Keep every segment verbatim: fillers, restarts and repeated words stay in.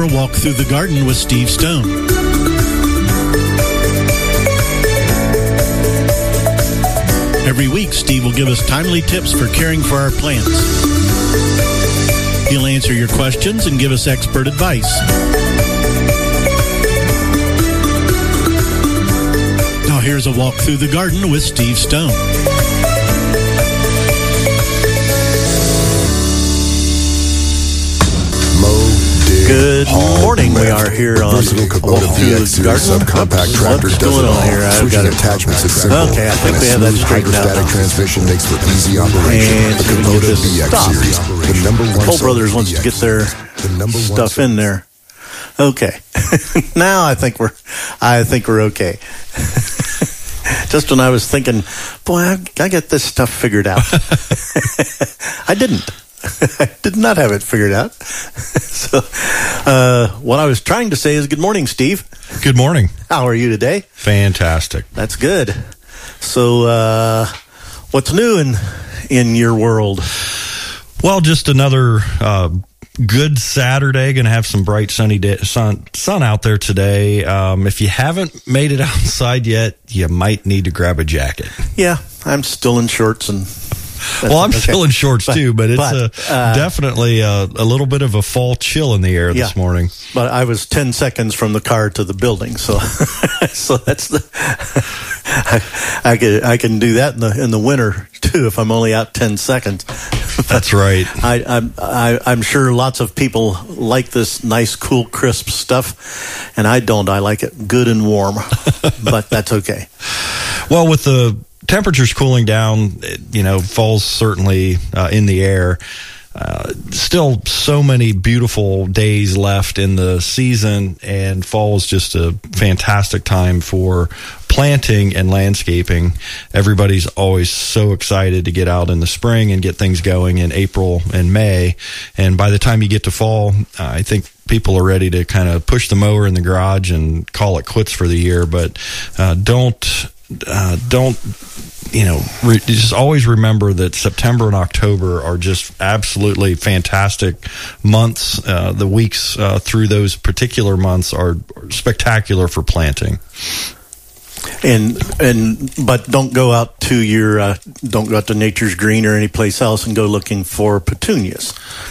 A Walk Through the Garden with Steve Stone. Every week, Steve will give us timely tips for caring for our plants. He'll answer your questions and give us expert advice. Now here's A Walk Through the Garden with Steve Stone. Good morning. We are here on Walk Through the Garden. Subcompact tractor What's does going it all. on here? I've got Switching attachments is simple. Okay, I think and we a have that smooth straightened out. hydrostatic transmission makes for easy operation. And the so we can Kubota get this B X stopped. series, the number one. Toll Brothers wants to get their the number one stuff in there. Okay. Now I think we're, I think we're okay. Just when I was thinking, boy, I, I got this stuff figured out. I didn't. I did not have it figured out. So, uh, what I was trying to say is good morning, Steve. Good morning. How are you today? Fantastic. That's good. So, uh, what's new in in your world? Well, just another uh, good Saturday. Going to have some bright sunny day, sun sun out there today. Um, if you haven't made it outside yet, you might need to grab a jacket. Yeah, I'm still in shorts and. Well, I'm okay. still in shorts but, too, but it's but, a, uh, definitely a, a little bit of a fall chill in the air yeah, this morning. But I was ten seconds from the car to the building, so so that's the I, I can I can do that in the in the winter too if I'm only out ten seconds. That's right. I, I'm I, I'm sure lots of people like this nice, cool, crisp stuff, and I don't. I like it good and warm, but that's okay. Well, with the temperatures cooling down, you know, fall's certainly uh, in the air. Uh, still so many beautiful days left in the season, and fall is just a fantastic time for planting and landscaping. Everybody's always so excited to get out in the spring and get things going in April and May. And by the time you get to fall, uh, I think people are ready to kind of push the mower in the garage and call it quits for the year. But uh, don't uh, don't you know, re- just always remember that September and October are just absolutely fantastic months. Uh, the weeks uh, through those particular months are spectacular for planting. And and but don't go out to your uh, don't go out to Nature's Green or any place else and go looking for petunias.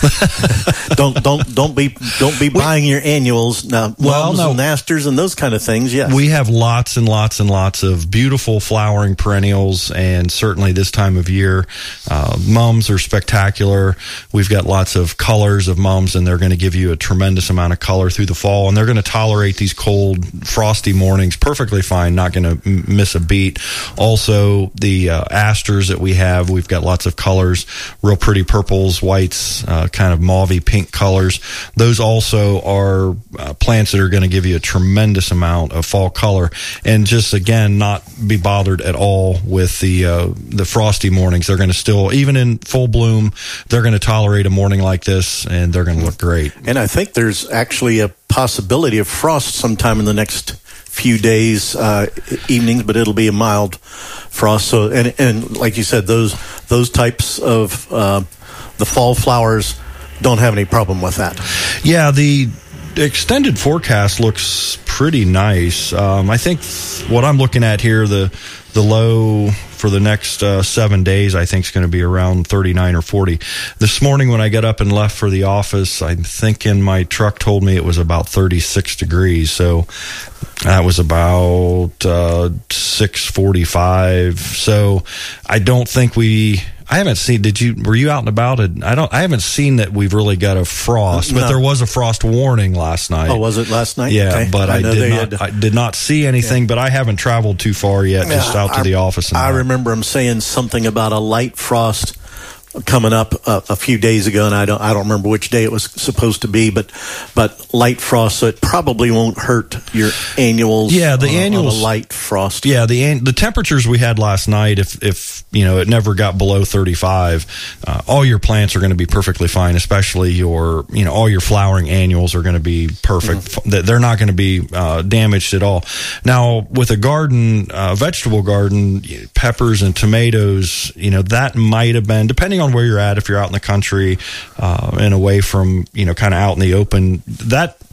don't don't don't be don't be buying your annuals now. Well, mums no. and asters and those kind of things. Yes, we have lots and lots and lots of beautiful flowering perennials, and certainly this time of year, uh, mums are spectacular. We've got lots of colors of mums, and they're going to give you a tremendous amount of color through the fall, and they're going to tolerate these cold, frosty mornings perfectly fine. Not going to miss a beat. Also, the uh, asters that we have, we've got lots of colors, real pretty purples, whites, uh, kind of mauvey pink colors. Those also are uh, plants that are going to give you a tremendous amount of fall color, and just again, not be bothered at all with the uh, the frosty mornings. They're going to still, even in full bloom, they're going to tolerate a morning like this, and they're going to look great. And I think there's actually a possibility of frost sometime in the next few days, uh, evenings, but it'll be a mild frost. So, and and like you said, those those types of uh, the fall flowers don't have any problem with that. Yeah, the extended forecast looks pretty nice. Um, I think what I'm looking at here, the the low for the next uh, seven days, I think is going to be around thirty-nine or forty. This morning when I got up and left for the office, I'm thinking my truck told me it was about thirty-six degrees. So that was about uh, six forty-five. So I don't think we... I haven't seen. Did you? Were you out and about? I don't. I haven't seen that we've really got a frost, but no. there was a frost warning last night. Oh, was it last night? Yeah, okay. but I, I did not. Had, I did not see anything. Yeah. But I haven't traveled too far yet. Just yeah, out to I, the office. And I that. remember him saying something about a light frost coming up a, a few days ago, and I don't. I don't remember which day it was supposed to be, but but light frost, so it probably won't hurt your annuals. Yeah, the on annuals. A, on a light frost. Yeah, the the temperatures we had last night, if if you know it never got below thirty-five, uh, all your plants are going to be perfectly fine. Especially your you know all your flowering annuals are going to be perfect. Mm-hmm. They're not going to be uh, damaged at all. Now with a garden, uh, vegetable garden, peppers and tomatoes, you know that might have been, depending on where you're at. If you're out in the country uh, and away from you know kind of out in the open, that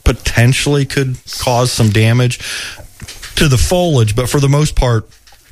potentially could cause some damage to the foliage, but for the most part,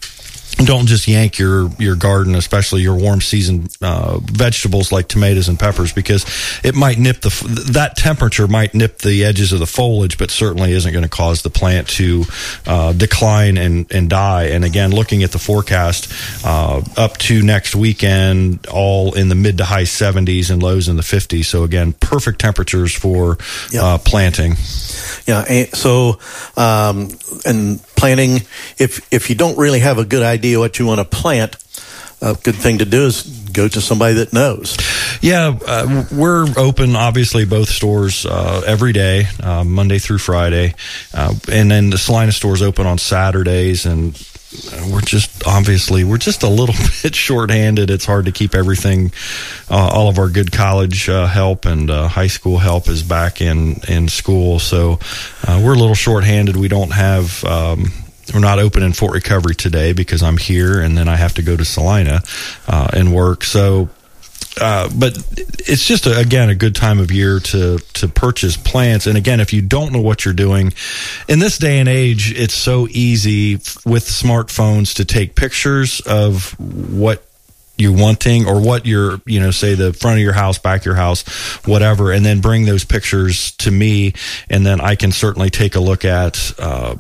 don't just yank your, your garden, especially your warm season uh, vegetables like tomatoes and peppers, because it might nip the that temperature might nip the edges of the foliage, but certainly isn't going to cause the plant to uh, decline and, and die. And again, looking at the forecast, uh, up to next weekend, all in the mid to high seventies and lows in the fifties. So again, perfect temperatures for yep. uh, planting. Yeah. So, um, and planting, if if you don't really have a good idea what you want to plant, a good thing to do is go to somebody that knows. Yeah, uh, we're open, obviously, both stores uh, every day, uh, Monday through Friday. Uh, and then the Salina store's open on Saturdays, and we're just, obviously, we're just a little bit short-handed. It's hard to keep everything, uh, all of our good college uh, help and uh, high school help is back in, in school. So uh, we're a little short-handed. We don't have... Um, We're not open in Fort Recovery today because I'm here, and then I have to go to Salina uh, and work. So, uh, but it's just a, again a good time of year to to purchase plants. And again, if you don't know what you're doing in this day and age, it's so easy with smartphones to take pictures of what you're wanting or what you're, you know, say the front of your house, back of your house, whatever, and then bring those pictures to me, and then I can certainly take a look at. Uh,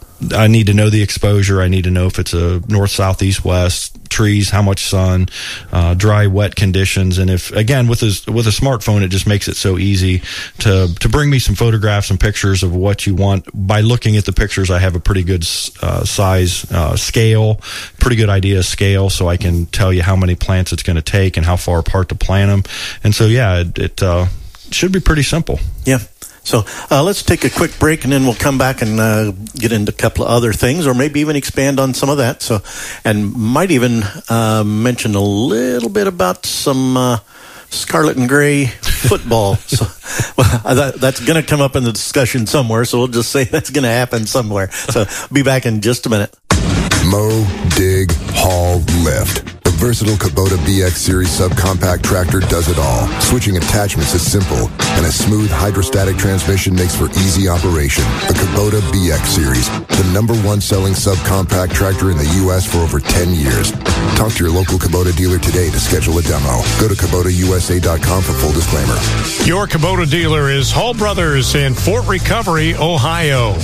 I need to know the exposure. I need to know if it's a north, south, east, west, trees, how much sun, uh, dry, wet conditions. And if, again, with a, with a smartphone, it just makes it so easy to, to bring me some photographs and pictures of what you want. By looking at the pictures, I have a pretty good uh, size uh, scale, pretty good idea of scale, so I can tell you how many plants it's going to take and how far apart to plant them. And so, yeah, it, it uh, should be pretty simple. Yeah. So uh, let's take a quick break, and then we'll come back and uh, get into a couple of other things, or maybe even expand on some of that. So, and might even uh, mention a little bit about some uh, scarlet and gray football. So well, that, that's going to come up in the discussion somewhere. So we'll just say that's going to happen somewhere. So be back in just a minute. Mow, dig, haul, lift. The versatile Kubota B X Series subcompact tractor does it all. Switching attachments is simple, and a smooth hydrostatic transmission makes for easy operation. The Kubota B X Series, the number one selling subcompact tractor in the U S for over ten years. Talk to your local Kubota dealer today to schedule a demo. Go to Kubota U S A dot com for full disclaimer. Your Kubota dealer is Hall Brothers in Fort Recovery, Ohio.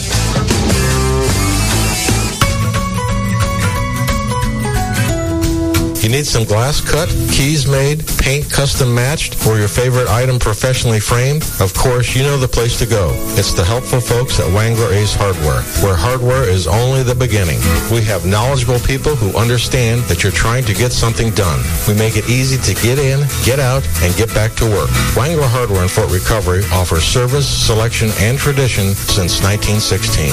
You need some glass cut, keys made, paint custom matched, or your favorite item professionally framed? Of course, you know the place to go. It's the helpful folks at Wangler Ace Hardware, where hardware is only the beginning. We have knowledgeable people who understand that you're trying to get something done. We make it easy to get in, get out, and get back to work. Wangler Hardware in Fort Recovery offers service, selection, and tradition since nineteen sixteen.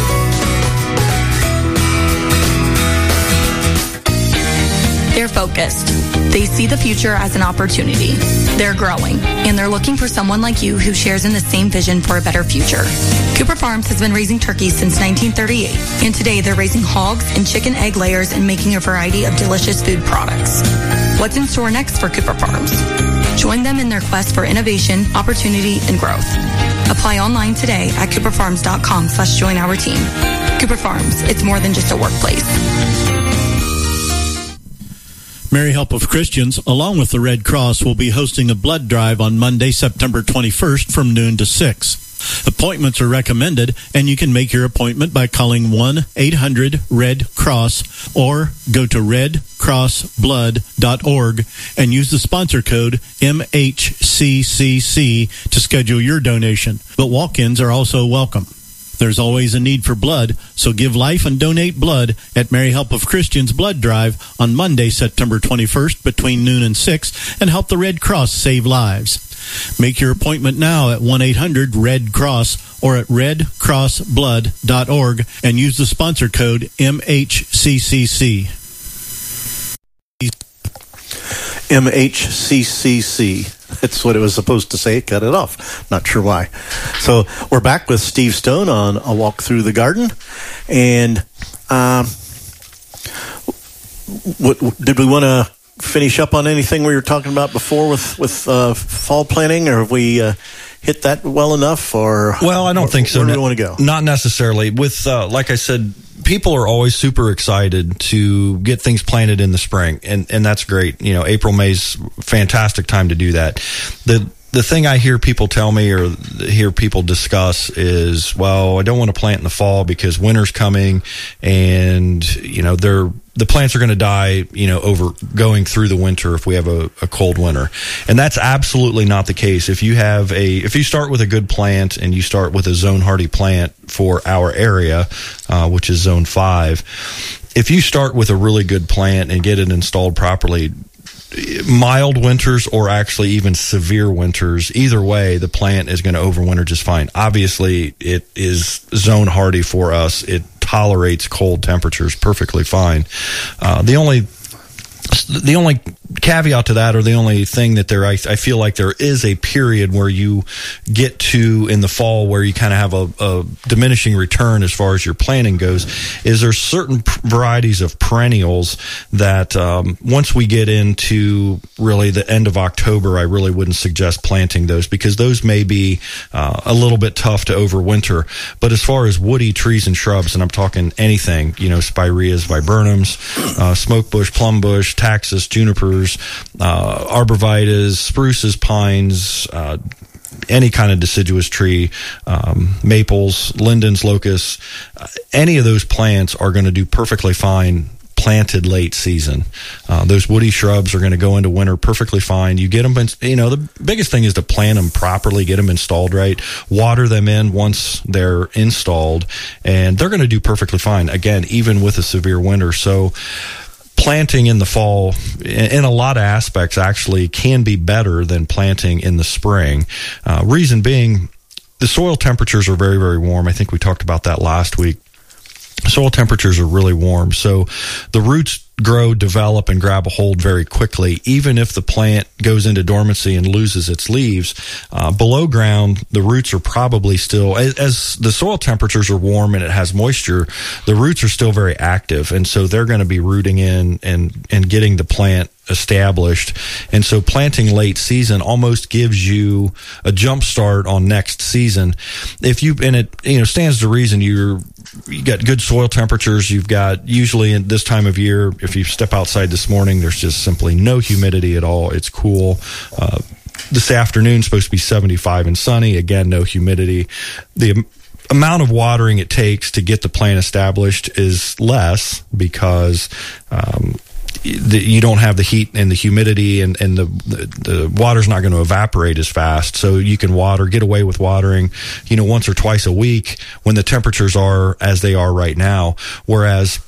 They're focused. They see the future as an opportunity. They're growing, and they're looking for someone like you who shares in the same vision for a better future. Cooper Farms has been raising turkeys since nineteen thirty-eight, and today they're raising hogs and chicken egg layers and making a variety of delicious food products. What's in store next for Cooper Farms? Join them in their quest for innovation, opportunity, and growth. Apply online today at cooperfarms.com slash join our team. Cooper Farms, it's more than just a workplace. Mary Help of Christians, along with the Red Cross, will be hosting a blood drive on Monday, September twenty-first from noon to six. Appointments are recommended, and you can make your appointment by calling one eight hundred red cross or go to red cross blood dot org and use the sponsor code M H C C C to schedule your donation. But walk-ins are also welcome. There's always a need for blood, so give life and donate blood at Mary Help of Christians Blood Drive on Monday, September twenty-first between noon and six, and help the Red Cross save lives. Make your appointment now at one eight hundred red cross or at red cross blood dot org and use the sponsor code M H C C C. M H C C C. That's what it was supposed to say. It cut it off. Not sure why. So we're back with Steve Stone on A Walk Through the Garden. And um, what, did we want to finish up on anything we were talking about before with, with uh, fall planting? Or have we uh, hit that well enough, or well, I don't where, think so. Where do we want to go? Not necessarily. With uh, like I said, people are always super excited to get things planted in the spring, and and that's great. You know, April, May's fantastic time to do that. The The thing I hear people tell me or hear people discuss is, well, I don't want to plant in the fall because winter's coming, and you know they're the plants are going to die, you know, over going through the winter if we have a, a cold winter. And that's absolutely not the case. If you have a, if you start with a good plant and you start with a zone hardy plant for our area, uh, which is zone five, if you start with a really good plant and get it installed properly, mild winters or actually even severe winters, either way, the plant is going to overwinter just fine. Obviously, it is zone hardy for us. It tolerates cold temperatures perfectly fine. Uh, the only the only caveat to that, or the only thing that there, I, I feel like there is a period where you get to in the fall where you kind of have a, a diminishing return as far as your planting goes, is there's certain varieties of perennials that um, once we get into really the end of October, I really wouldn't suggest planting those because those may be uh, a little bit tough to overwinter. But as far as woody trees and shrubs, and I'm talking anything, you know, spireas, viburnums, uh, smokebush, plumbush, taxus, junipers, uh, arborvitaes, spruces, pines, uh, any kind of deciduous tree, um, maples, lindens, locusts, uh, any of those plants are going to do perfectly fine planted late season. Uh, those woody shrubs are going to go into winter perfectly fine. You get them, you know, the biggest thing is to plant them properly, get them installed right, water them in once they're installed, and they're going to do perfectly fine, again, even with a severe winter. So planting in the fall, in a lot of aspects, actually can be better than planting in the spring. Uh, reason being, the soil temperatures are very, very warm. I think we talked about that last week. Soil temperatures are really warm, so the roots grow, develop, and grab a hold very quickly. Even if the plant goes into dormancy and loses its leaves, uh, below ground, the roots are probably still, as, as the soil temperatures are warm and it has moisture, the roots are still very active, and so they're going to be rooting in and, and getting the plant established. And so planting late season almost gives you a jump start on next season. If you, and it, you know, stands to reason you're, you got good soil temperatures. You've got usually in this time of year, if you step outside this morning, there's just simply no humidity at all. It's cool. Uh, this afternoon supposed to be seventy-five and sunny. Again, no humidity. The amount of watering it takes to get the plant established is less because, um, The, you don't have the heat and the humidity, and, and the, the, the water's not going to evaporate as fast. So you can water, get away with watering, you know, once or twice a week when the temperatures are as they are right now. Whereas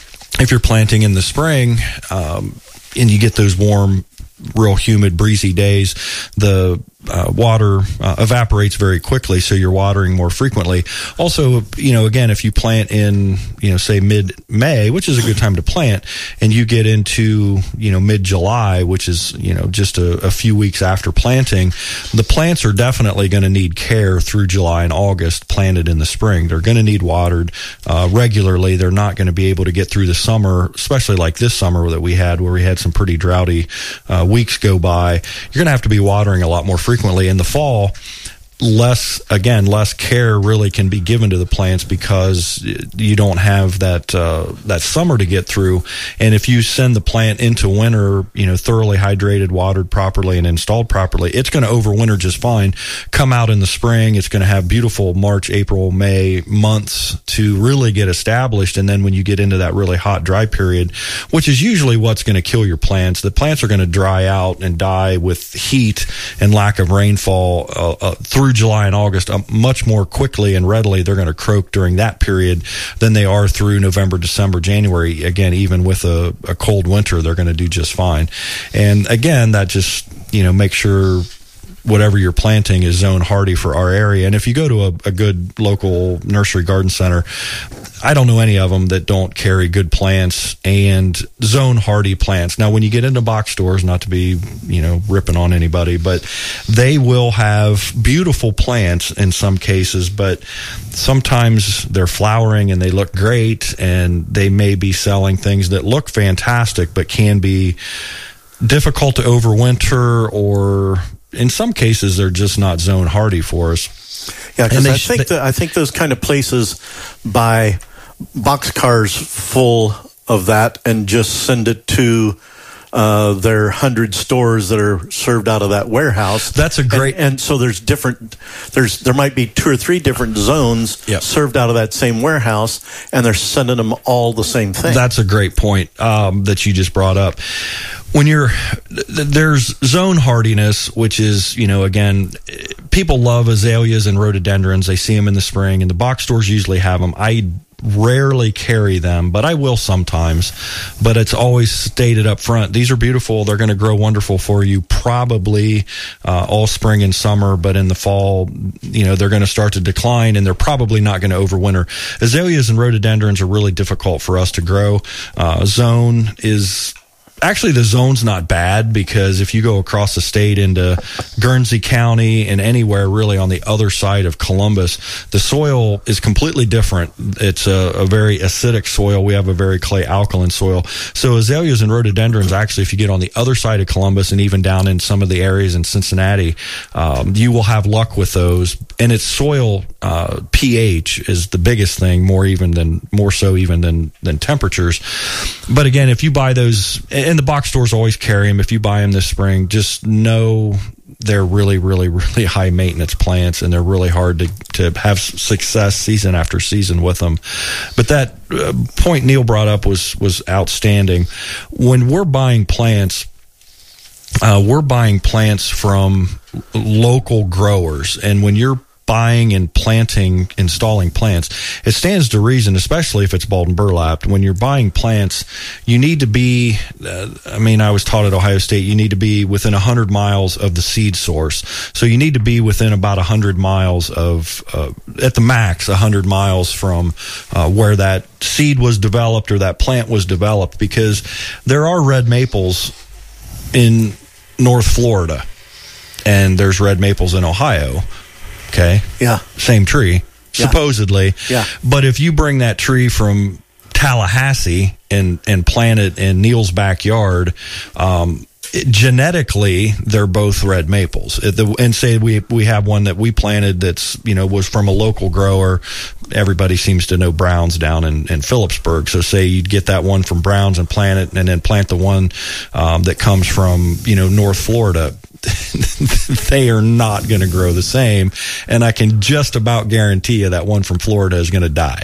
if you're planting in the spring, um, and you get those warm, real humid, breezy days, the uh, water uh, evaporates very quickly, so you're watering more frequently. Also, you know, again, if you plant in, you know, say mid-May, which is a good time to plant, and you get into, you know, mid-July, which is, you know, just a, a few weeks after planting, the plants are definitely going to need care through July and August, planted in the spring. They're going to need watered uh, regularly. They're not going to be able to get through the summer, especially like this summer that we had, where we had some pretty droughty uh, weeks go by. You're going to have to be watering a lot more frequently. In the fall, less, again, less care really can be given to the plants because you don't have that uh, that summer to get through. And if you send the plant into winter, you know, thoroughly hydrated, watered properly, and installed properly, it's going to overwinter just fine. Come out in the spring, it's going to have beautiful March, April, May months to really get established. And then when you get into that really hot, dry period, which is usually what's going to kill your plants, the plants are going to dry out and die with heat and lack of rainfall uh, uh, through July and August, uh, much more quickly and readily. They're going to croak during that period than they are through November, December, January. Again, even with a, a cold winter, they're going to do just fine. And again, that just, you know, make sure whatever you're planting is zone hardy for our area. And if you go to a, a good local nursery garden center, I don't know any of them that don't carry good plants and zone hardy plants. Now, when you get into box stores, not to be, you know, ripping on anybody, but they will have beautiful plants in some cases, but sometimes they're flowering and they look great, and they may be selling things that look fantastic but can be difficult to overwinter or in some cases, they're just not zone hardy for us. Yeah, because I sh- think that I think those kind of places buy boxcars full of that and just send it to uh, their hundred stores that are served out of that warehouse. That's a great, and, and so there's different. There's there might be two or three different zones yep. served out of that same warehouse, and they're sending them all the same thing. That's a great point um, that you just brought up. When you're there's zone hardiness, which is, you know, again, people love azaleas and rhododendrons. They see them in the spring, and the box stores usually have them. I rarely carry them, but I will sometimes. But it's always stated up front, these are beautiful. They're going to grow wonderful for you probably uh, all spring and summer, but in the fall, you know, they're going to start to decline, and they're probably not going to overwinter. Azaleas and rhododendrons are really difficult for us to grow. Uh, zone is... Actually, the zone's not bad, because if you go across the state into Guernsey County and anywhere really on the other side of Columbus, the soil is completely different. It's a, a very acidic soil. We have a very clay alkaline soil. So azaleas and rhododendrons, actually, if you get on the other side of Columbus and even down in some of the areas in Cincinnati, um, you will have luck with those. And its soil uh, pH is the biggest thing, more even than more so even than than temperatures. But again, if you buy those, and the box stores always carry them, if you buy them this spring, just know they're really, really, really high maintenance plants, and they're really hard to, to have success season after season with them. But that uh, point Neil brought up was, was outstanding. When we're buying plants, uh, we're buying plants from local growers. And when you're buying and planting, installing plants, it stands to reason, especially if it's balled and burlapped. When you're buying plants, you need to be, uh, I mean, I was taught at Ohio State, you need to be within one hundred miles of the seed source. So you need to be within about one hundred miles of, uh, at the max, one hundred miles from uh, where that seed was developed or that plant was developed, because there are red maples in North Florida, and there's red maples in Ohio. Okay. Yeah. Same tree, yeah. supposedly. Yeah. But if you bring that tree from Tallahassee and, and plant it in Neil's backyard, um, it, genetically, they're both red maples. It, the, and say we we have one that we planted that's, you know, was from a local grower. Everybody seems to know Brown's down in, in Phillipsburg. So say you'd get that one from Brown's and plant it, and then plant the one um, that comes from, you know, North Florida. They are not going to grow the same, and I can just about guarantee you that one from Florida is going to die.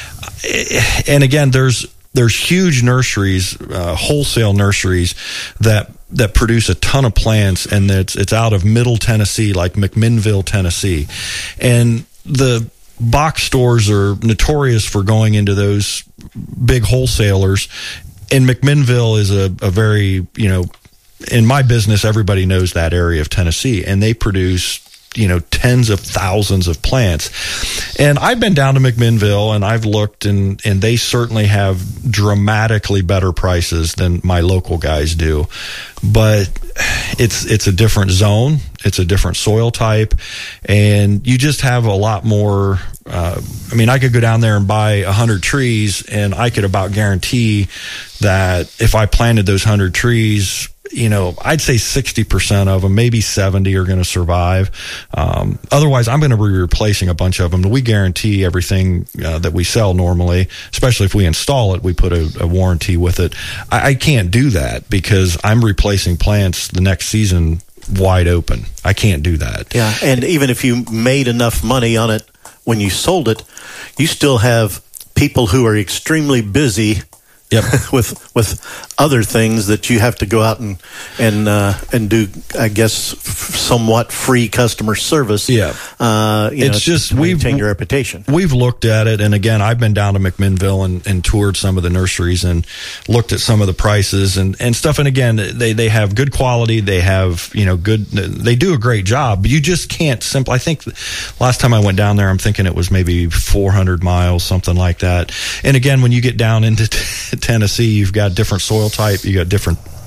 And again, there's there's huge nurseries, uh, wholesale nurseries that that produce a ton of plants, and it's it's out of Middle Tennessee, like McMinnville, Tennessee, and the box stores are notorious for going into those big wholesalers. And McMinnville is a, a very, you know, in my business, everybody knows that area of Tennessee, and they produce, you know, tens of thousands of plants. And I've been down to McMinnville, and I've looked, and, and they certainly have dramatically better prices than my local guys do. But it's it's a different zone, it's a different soil type, and you just have a lot more. Uh, I mean, I could go down there and buy a hundred trees, and I could about guarantee that if I planted those hundred trees, you know, I'd say sixty percent of them, maybe seventy, are going to survive. Um, otherwise, I'm going to be replacing a bunch of them. We guarantee everything uh, that we sell normally, especially if we install it, we put a, a warranty with it. I, I can't do that because I'm replacing plants the next season wide open. I can't do that. Yeah, and even if you made enough money on it when you sold it, you still have people who are extremely busy. Yep. with with other things that you have to go out and and uh, and do, I guess, somewhat free customer service. Yeah, uh, you it's know, just to maintain we've your reputation. We've looked at it, and again, I've been down to McMinnville and, and toured some of the nurseries and looked at some of the prices and, and stuff. And again, they they have good quality. They have, you know, good. They do a great job. But you just can't simply. I think last time I went down there, I'm thinking it was maybe four hundred miles, something like that. And again, when you get down into t- Tennessee, you've got different soil type, you got different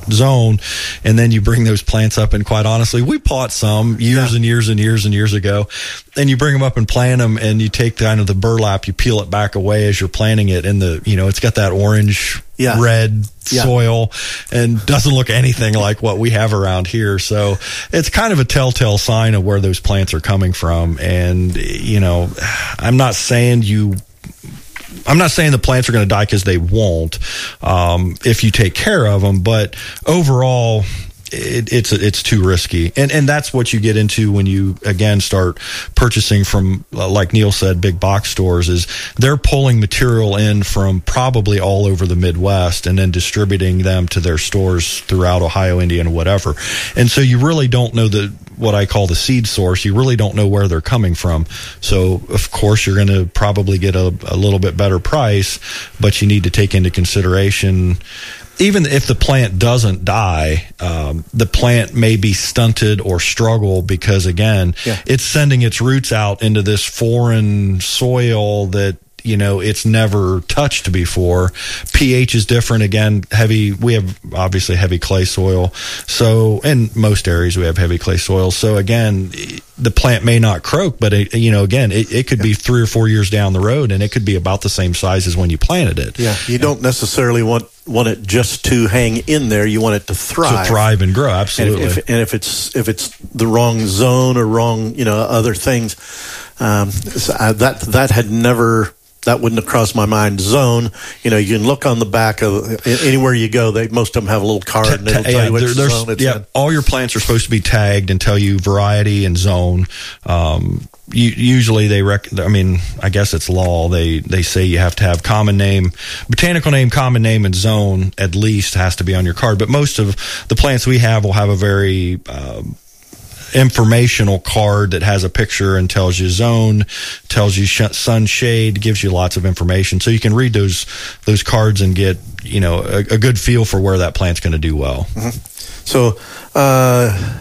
zone, and then you bring those plants up. And quite honestly, we bought some years yeah. and years and years and years ago, and you bring them up and plant them, and you take kind of the burlap, you peel it back away as you're planting it, and the you know it's got that orange yeah. red yeah. soil and doesn't look anything like what we have around here. So it's kind of a telltale sign of where those plants are coming from. And you know, I'm not saying you I'm not saying the plants are going to die, because they won't um, if you take care of them. But overall, it, it's it's too risky, and and that's what you get into when you again start purchasing from, like Neil said, big box stores. Is they're pulling material in from probably all over the Midwest and then distributing them to their stores throughout Ohio, Indiana, whatever. And so you really don't know the what I call the seed source. You really don't know where they're coming from. So of course you're going to probably get a, a little bit better price, but you need to take into consideration, even if the plant doesn't die, um, the plant may be stunted or struggle because, again, yeah. it's sending its roots out into this foreign soil that, you know, it's never touched before. pH is different. Again, heavy, we have obviously heavy clay soil. So in most areas we have heavy clay soil. So again, the plant may not croak, but it, you know, again, it, it could yeah. be three or four years down the road, and it could be about the same size as when you planted it. Yeah. You don't necessarily want, want it just to hang in there. You want it to thrive. To thrive and grow. Absolutely. And if, and if it's, if it's the wrong zone or wrong, you know, other things, um, so I, that, that had never, that wouldn't have crossed my mind. Zone, you know, you can look on the back of anywhere you go. They most of them have a little card, and it'll tell yeah, you which there, zone it's yeah, in. All your plants are supposed to be tagged and tell you variety and zone. Um, you, usually they rec- I mean, I guess it's law. They they say you have to have common name, botanical name, common name, and zone at least has to be on your card. But most of the plants we have will have a very um, informational card that has a picture and tells you zone, tells you sh- sun shade, gives you lots of information, so you can read those those cards and get, you know, a, a good feel for where that plant's going to do well. Mm-hmm. So uh,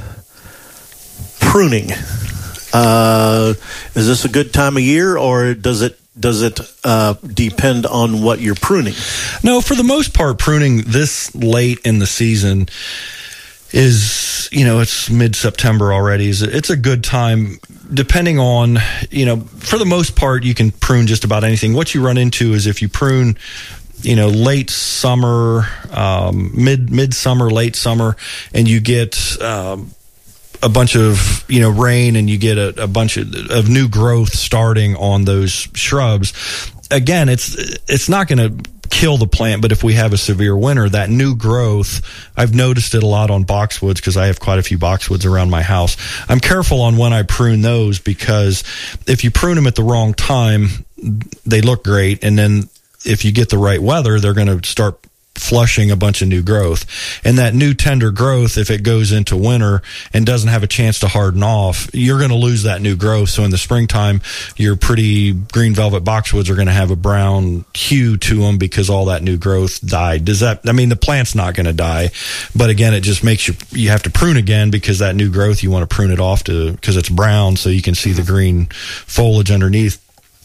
pruning, uh, is this a good time of year, or does it does it uh, depend on what you're pruning? No, for the most part, pruning this late in the season is, you know, it's mid-September already. It's a good time, depending on, you know, for the most part, you can prune just about anything. What you run into is if you prune, you know, late summer, um, mid, mid-summer, late summer, and you get um, a bunch of, you know, rain, and you get a, a bunch of, of new growth starting on those shrubs. Again, it's it's not going to kill the plant, but if we have a severe winter, that new growth, I've noticed it a lot on boxwoods, because I have quite a few boxwoods around my house. I'm careful on when I prune those, because if you prune them at the wrong time, they look great, and then if you get the right weather, they're going to start flushing a bunch of new growth. And that new tender growth, if it goes into winter and doesn't have a chance to harden off, you're going to lose that new growth. So in the springtime, your pretty green velvet boxwoods are going to have a brown hue to them, because all that new growth died. Does that, I mean, the plant's not going to die, but again, it just makes you, you have to prune again, because that new growth, you want to prune it off to, because it's brown, so you can see the green foliage underneath.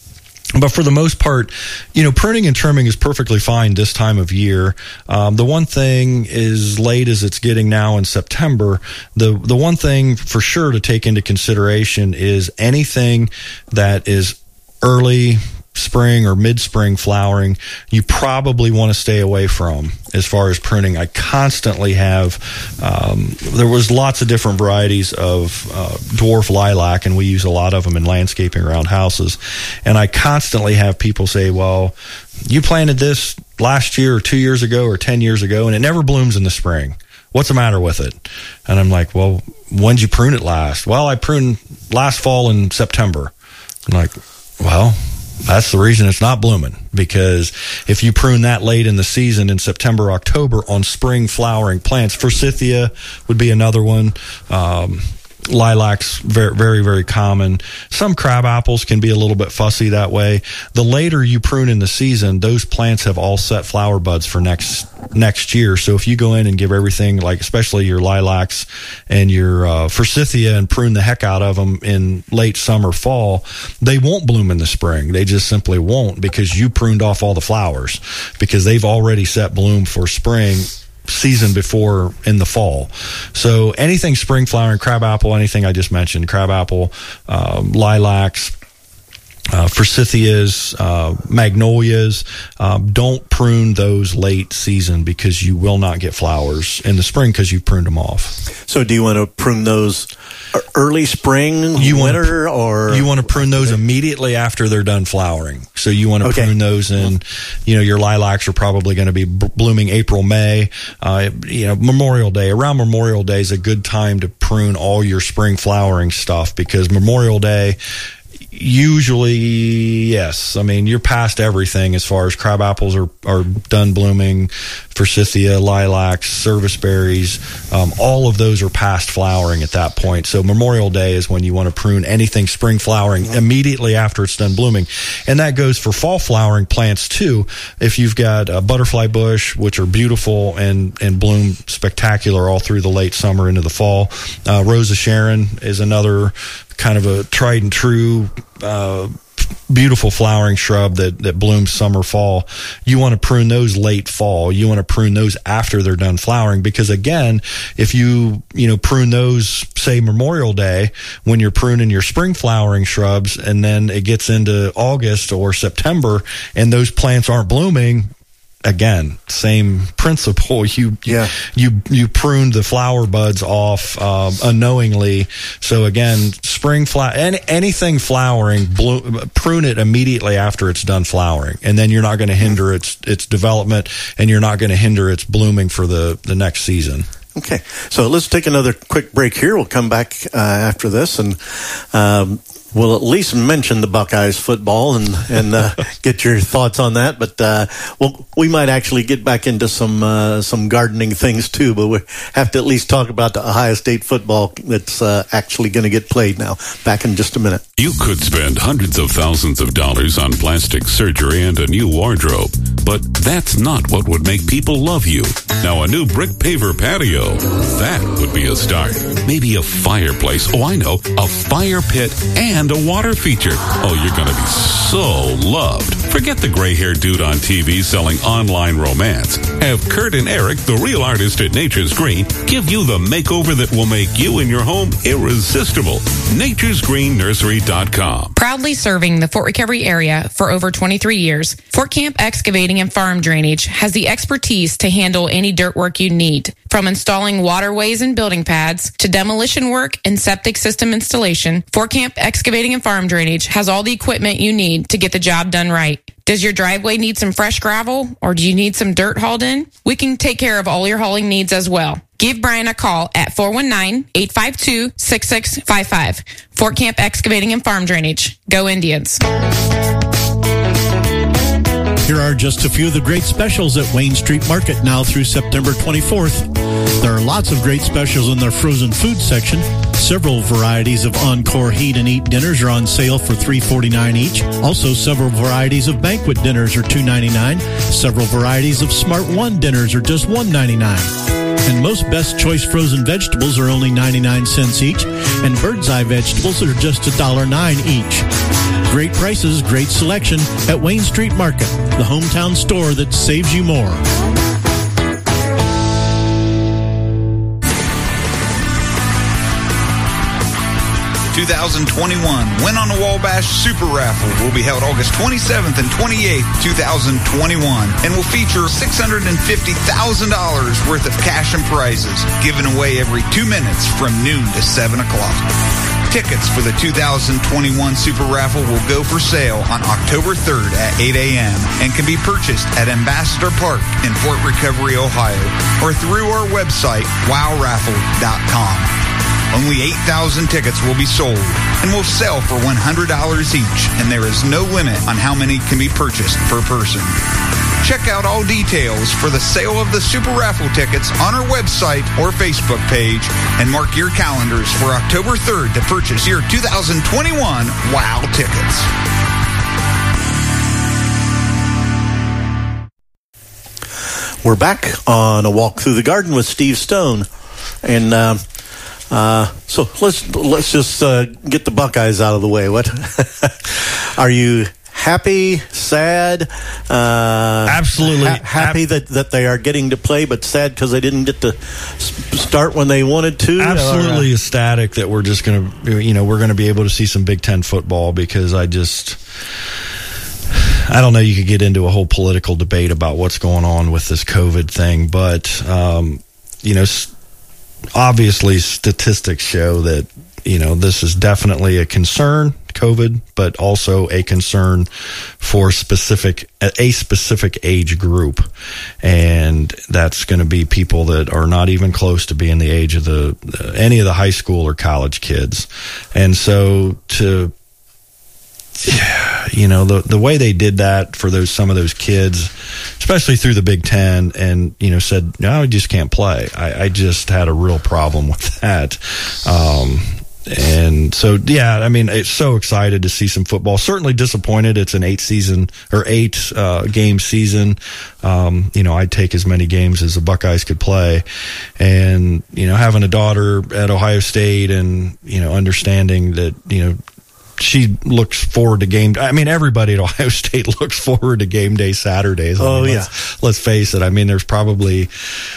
But for the most part, you know, pruning and trimming is perfectly fine this time of year. Um, the one thing, as late as it's getting now in September, the the one thing for sure to take into consideration is anything that is early spring or mid-spring flowering, you probably want to stay away from as far as pruning. I constantly have, um, there was lots of different varieties of uh, dwarf lilac, and we use a lot of them in landscaping around houses. And I constantly have people say, well, you planted this last year or two years ago or ten years ago, and it never blooms in the spring. What's the matter with it? And I'm like, well, when did you prune it last? Well, I pruned last fall in September. I'm like, well, that's the reason it's not blooming, because if you prune that late in the season, in September, October, on spring flowering plants, forsythia would be another one. Um, Lilacs, very, very, very common. Some crab apples can be a little bit fussy that way. The later you prune in the season, those plants have all set flower buds for next next year. So if you go in and give everything, like especially your lilacs and your uh, forsythia, and prune the heck out of them in late summer, fall, they won't bloom in the spring. They just simply won't, because you pruned off all the flowers, because they've already set bloom for spring. season before in the fall. So anything spring flowering, crabapple, anything I just mentioned, crabapple, um, lilacs, Uh, forsythias, uh, magnolias, um, don't prune those late season because you will not get flowers in the spring because you've pruned them off. So do you want to prune those early spring, you winter, wanna, or? You want to prune those immediately after they're done flowering. So you want to okay. prune those in, you know, your lilacs are probably going to be b- blooming April, May. Uh, you know, Memorial Day, around Memorial Day is a good time to prune all your spring flowering stuff because Memorial Day, usually, yes. I mean, you're past everything as far as crab apples are, are done blooming, forsythia, lilacs, service berries, um, all of those are past flowering at that point. So Memorial Day is when you want to prune anything spring flowering immediately after it's done blooming. And that goes for fall flowering plants too. If you've got a butterfly bush, which are beautiful and, and bloom spectacular all through the late summer into the fall. Uh, Rose of Sharon is another kind of a tried and true, uh, beautiful flowering shrub that, that blooms summer, fall. You want to prune those late fall. You want to prune those after they're done flowering because, again, if you, you know, prune those, say, Memorial Day, when you're pruning your spring flowering shrubs and then it gets into August or September and those plants aren't blooming, again, same principle. You, yeah. you, you pruned the flower buds off, um, unknowingly. So again, spring flower, any, anything flowering, bloom, prune it immediately after it's done flowering. And then you're not going to hinder its, its development and you're not going to hinder its blooming for the, the next season. Okay. So let's take another quick break here. We'll come back, uh, after this and, um, we'll at least mention the Buckeyes football and and uh, get your thoughts on that. But uh, well, we might actually get back into some uh, some gardening things too. But we have to at least talk about the Ohio State football that's uh, actually going to get played now. Back in just a minute. You could spend hundreds of thousands of dollars on plastic surgery and a new wardrobe, but that's not what would make people love you. Now, a new brick paver patio, that would be a start. Maybe a fireplace. Oh, I know, a fire pit and a water feature. Oh, you're going to be so loved. Forget the gray-haired dude on T V selling online romance. Have Kurt and Eric, the real artist at Nature's Green, give you the makeover that will make you and your home irresistible. Nature's Green Nursery dot com. Proudly serving the Fort Recovery area for over twenty-three years, Fort Camp Excavating and Farm Drainage has the expertise to handle any dirt work you need. From installing waterways and building pads to demolition work and septic system installation, Fort Camp Excavating and Farm Drainage has all the equipment you need to get the job done right. Does your driveway need some fresh gravel or do you need some dirt hauled in? We can take care of all your hauling needs as well. Give Brian a call at four one nine, eight five two, six six five five. Fort Camp Excavating and Farm Drainage. Go Indians. Here are just a few of the great specials at Wayne Street Market now through September twenty-fourth. There are lots of great specials in their frozen food section. Several varieties of Encore Heat and Eat dinners are on sale for three forty-nine each. Also, several varieties of banquet dinners are two ninety-nine. Several varieties of Smart One dinners are just one ninety-nine. And most Best Choice frozen vegetables are only ninety-nine cents each, and Bird's Eye vegetables are just one dollar and nine cents each. Great prices, great selection at Wayne Street Market, the hometown store that saves you more. twenty twenty-one Win on the Wabash Super Raffle will be held August twenty-seventh and twenty-eighth, twenty twenty-one, and will feature six hundred fifty thousand dollars worth of cash and prizes given away every two minutes from noon to seven o'clock. Tickets for the two thousand twenty-one Super Raffle will go for sale on October third at eight a.m. and can be purchased at Ambassador Park in Fort Recovery, Ohio, or through our website, wow raffle dot com. Only eight thousand tickets will be sold and will sell for one hundred dollars each, and there is no limit on how many can be purchased per person. Check out all details for the sale of the Super Raffle tickets on our website or Facebook page, and mark your calendars for October third to purchase your two thousand twenty-one WOW tickets. We're back on A Walk Through the Garden with Steve Stone, and uh, uh, so let's let's just uh, get the Buckeyes out of the way. What are you happy, sad, uh, absolutely ha- happy Ab- that, that they are getting to play, but sad because they didn't get to start when they wanted to. Absolutely or, uh, ecstatic that we're just going to, you know, we're going to be able to see some Big Ten football, because I just, I don't know, you could get into a whole political debate about what's going on with this COVID thing, but, um, you know, obviously statistics show that, you know, this is definitely a concern, COVID, but also a concern for specific a specific age group, and that's going to be people that are not even close to being the age of the any of the high school or college kids. And so to, you know, the the way they did that for those some of those kids, especially through the Big Ten, and, you know, said, no, you just can't play. I, I just had a real problem with that. Um, And so, yeah, I mean, it's so excited to see some football. Certainly disappointed. It's an eight season or eight uh, game season. Um, you know, I'd take as many games as the Buckeyes could play. And, you know, having a daughter at Ohio State and, you know, understanding that, you know, she looks forward to game. I mean, everybody at Ohio State looks forward to game day Saturdays. I oh, mean, yeah. Let's, let's face it. I mean, there's probably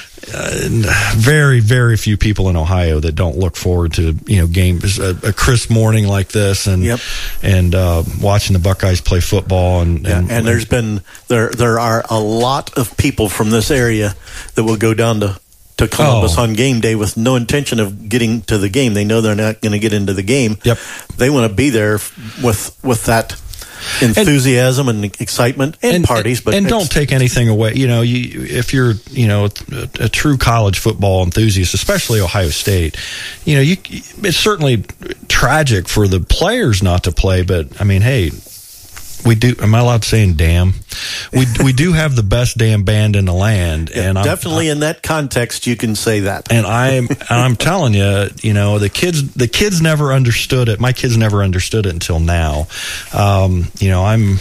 Uh, very, very few people in Ohio that don't look forward to, you know, games, a, a crisp morning like this, and yep. and uh, watching the Buckeyes play football. And yeah, and, and there's been there there are a lot of people from this area that will go down to to Columbus oh. on game day with no intention of getting to the game. They know they're not going to get into the game. Yep. They want to be there with with that enthusiasm and, and excitement and, and parties, but and don't take anything away. You know, you if you're you know a, a true college football enthusiast, especially Ohio State, you know, you it's certainly tragic for the players not to play. But I mean, hey, we do. Am I allowed to say damn? We we do have the best damn band in the land, yeah, and definitely I'm, in that context, you can say that. And I'm and I'm telling you, you know, the kids the kids never understood it. My kids never understood it until now. Um, you know, I'm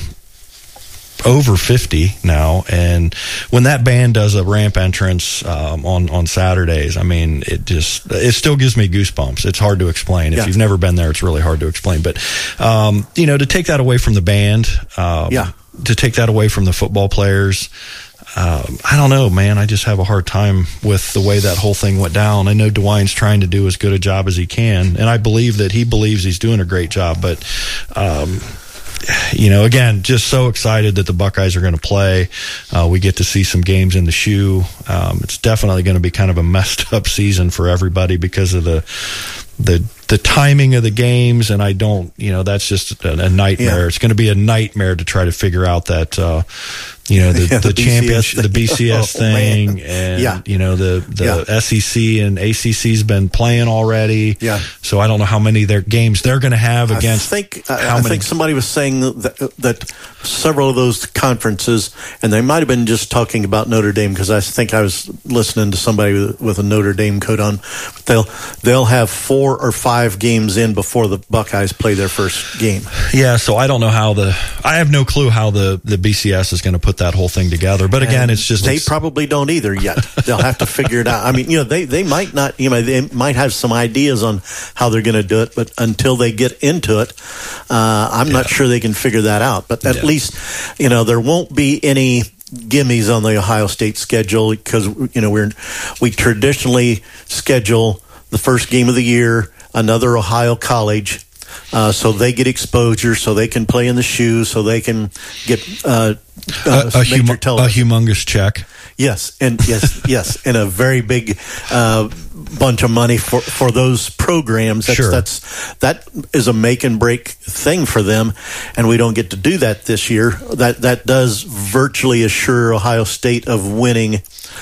over fifty now, and when that band does a ramp entrance um, on on Saturdays, I mean, it just it still gives me goosebumps. It's hard to explain. If yeah. you've never been there, it's really hard to explain. But um, you know, to take that away from the band, um, yeah, to take that away from the football players. Um, I don't know, man. I just have a hard time with the way that whole thing went down. I know DeWine's trying to do as good a job as he can, and I believe that he believes he's doing a great job. But um, you know, again, just so excited that the Buckeyes are going to play. Uh, we get to see some games in the shoe. Um, it's definitely going to be kind of a messed up season for everybody because of the the the timing of the games, and I don't, you know, that's just a, a nightmare. Yeah. It's going to be a nightmare to try to figure out that, uh, you know, the, yeah, the, the championship, the B C S oh, thing, man. and, yeah. you know, the, the yeah. S E C and A C C's been playing already. Yeah. So I don't know how many their games they're going to have against. I think, how I, I many, think somebody was saying that, that several of those conferences, and they might have been just talking about Notre Dame, because I think I was listening to somebody with, with a Notre Dame coat on. But they'll they'll have four or five games in before the Buckeyes play their first game. Yeah, so I don't know how the I have no clue how the, the B C S is going to put that whole thing together. But again, and it's just they it's, probably don't either yet. They'll have to figure it out. I mean, you know, they, they might not, you know, they might have some ideas on how they're going to do it, but until they get into it, uh, I'm yeah. not sure they can figure that out. But at yeah. least, you know, there won't be any gimmies on the Ohio State schedule, because, you know, we're we traditionally schedule the first game of the year, another Ohio college, uh, so they get exposure, so they can play in the shoes, so they can get uh, uh, a, a, hum- a humongous check. Yes, and yes, yes, and a very big uh, bunch of money for, for those programs. That's, sure. that's that is a make and break thing for them, and we don't get to do that this year. That that does virtually assure Ohio State of winning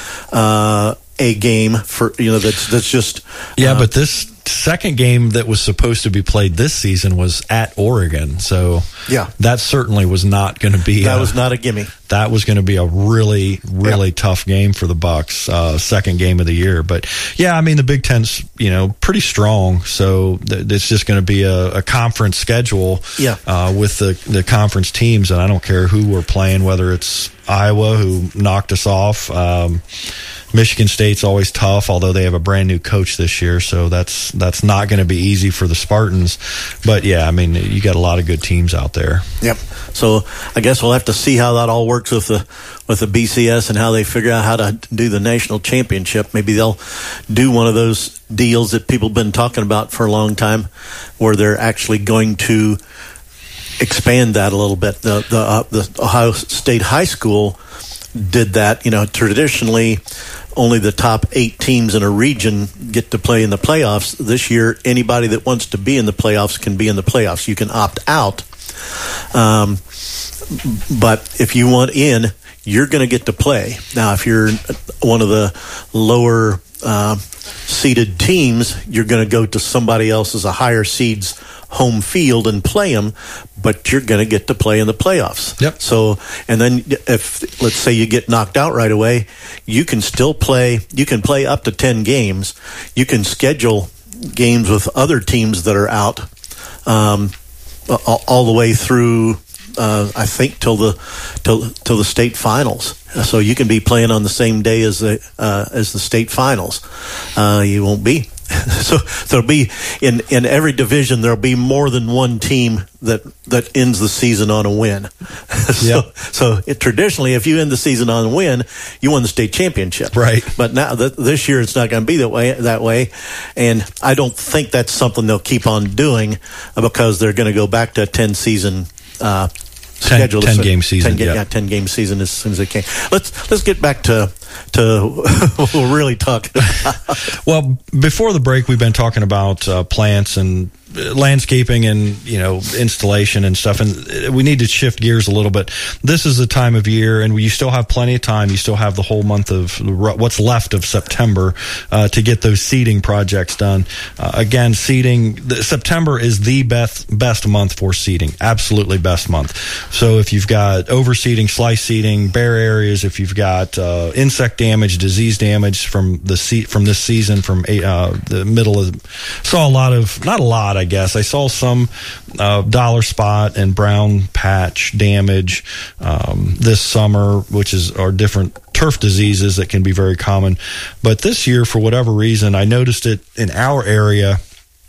uh, a game for you know that's that's just yeah. Uh, but this second game that was supposed to be played this season was at Oregon, so yeah, that certainly was not going to be that a, was not a gimme. That was going to be a really, really yeah. tough game for the Bucks, uh, second game of the year. But yeah, I mean the Big Ten's you know pretty strong, so th- it's just going to be a, a conference schedule. Yeah. Uh, with the the conference teams, and I don't care who we're playing, whether it's Iowa, who knocked us off. Um, Michigan State's always tough, although they have a brand new coach this year, so that's that's not going to be easy for the Spartans. But yeah, I mean, you got a lot of good teams out there. Yep. So I guess we'll have to see how that all works with the with the B C S and how they figure out how to do the national championship. Maybe they'll do one of those deals that people have been talking about for a long time, where they're actually going to expand that a little bit. The the, uh, the Ohio State High School did that. You know, traditionally, only the top eight teams in a region get to play in the playoffs. This year, anybody that wants to be in the playoffs can be in the playoffs. You can opt out. Um, but if you want in, you're going to get to play. Now, if you're one of the lower uh, seeded teams, you're going to go to somebody else's, a higher seed's home field and play them, but you're going to get to play in the playoffs. Yep. So, and then if, let's say you get knocked out right away, you can still play, you can play up to ten games. You can schedule games with other teams that are out um, all, all the way through, uh, I think, till the, till, till the state finals. So you can be playing on the same day as the, uh, as the state finals. Uh, you won't be. So there'll be in, in every division there'll be more than one team that, that ends the season on a win. so yep. so it, traditionally, if you end the season on a win, you won the state championship. Right. But now th- this year it's not going to be that way. That way, and I don't think that's something they'll keep on doing because they're going to go back to a ten season. Uh, Schedule ten, ten game season, ten, yeah. yeah, ten game season as soon as they can. Let's let's get back to to what we're really talking about. Well, before the break, we've been talking about uh, plants and landscaping and, you know, installation and stuff, and we need to shift gears a little bit. This is the time of year, and you still have plenty of time. You still have the whole month of what's left of September uh, to get those seeding projects done. Uh, again, seeding, the, September is the best best month for seeding, absolutely best month. So if you've got overseeding, slice seeding, bare areas, if you've got uh, insect damage, disease damage from the se- from this season, from uh, the middle of, saw a lot of, not a lot, I guess. I saw some uh, dollar spot and brown patch damage um, this summer, which is are different turf diseases that can be very common. But this year, for whatever reason, I noticed it in our area.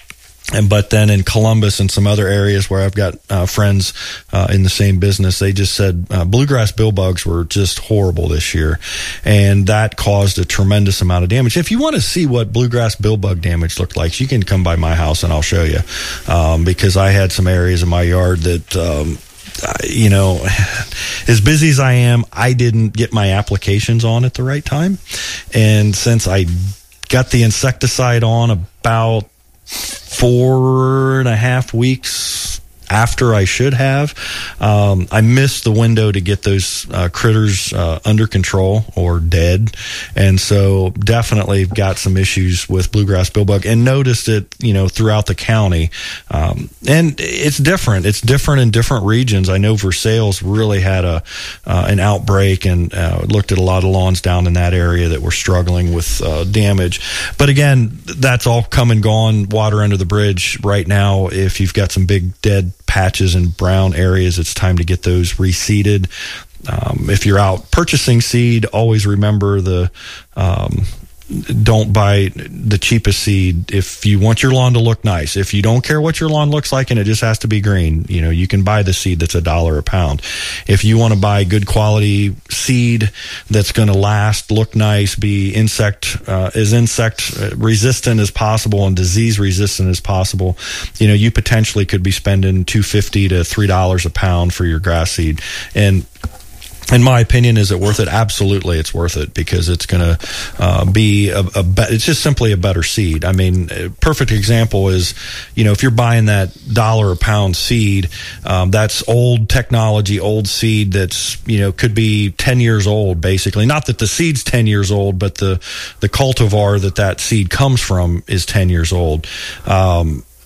And but then in Columbus and some other areas where I've got uh, friends uh, in the same business, they just said uh, bluegrass billbugs were just horrible this year, and that caused a tremendous amount of damage. If you want to see what bluegrass billbug damage looked like, you can come by my house and I'll show you, um, because I had some areas in my yard that. Um, You know, as busy as I am, I didn't get my applications on at the right time, and since I got the insecticide on about four and a half weeks after I should have, um, I missed the window to get those uh, critters uh, under control or dead, and so definitely got some issues with bluegrass billbug, and noticed it, you know, throughout the county. Um, and it's different. It's different in different regions. I know Versailles really had a uh, an outbreak, and uh, looked at a lot of lawns down in that area that were struggling with uh, damage. But again, that's all come and gone. Water under the bridge right now. If you've got some big dead patches and brown areas, it's time to get those reseeded. Um, if you're out purchasing seed, always remember the um, don't buy the cheapest seed. If you want your lawn to look nice, if you don't care what your lawn looks like and it just has to be green, you know, you can buy the seed that's a dollar a pound. If you want to buy good quality seed that's going to last, look nice, be insect uh, as insect resistant as possible and disease resistant as possible, you know, you potentially could be spending two fifty to three dollars a pound for your grass seed. And in my opinion, is it worth it? Absolutely, it's worth it, because it's going to uh, be a, a be- it's just simply a better seed. I mean, a perfect example is, you know, if you're buying that dollar a pound seed, um, that's old technology, old seed that's, you know, could be ten years old, basically. Not that the seed's ten years old, but the, the cultivar that that seed comes from is ten years old. Um,